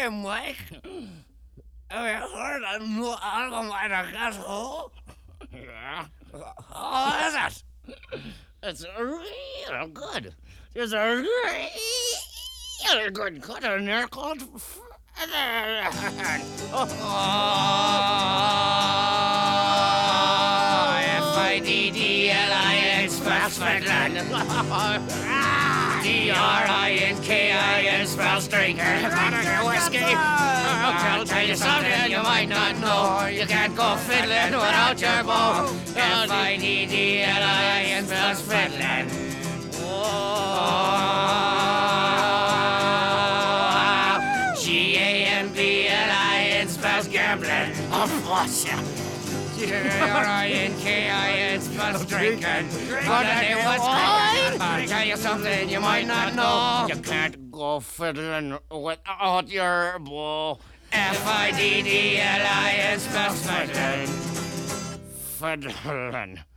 Hey, Mike. Have you heard a new album by the Guess Who? Yeah. How is it? It's real good. There's a really good cut in there called F-I-D-D-L-I-N spells Finland. D-R-I-N-K-I-N spells drinker. Wanna get whiskey? I'll tell you something you might not know. You can't go fiddling without your bow. F-I-D-D-L-I-N spells Finland. G-A-M-B-L-I-N spells gambling. Of course, yeah. G-R-I-N-K-I-N spells drinking. Gonna do what's wine? I'll tell you something you might not know. You can't go fiddling without your bow. F-I-D-D-L-I-N spells fiddling. Fiddling.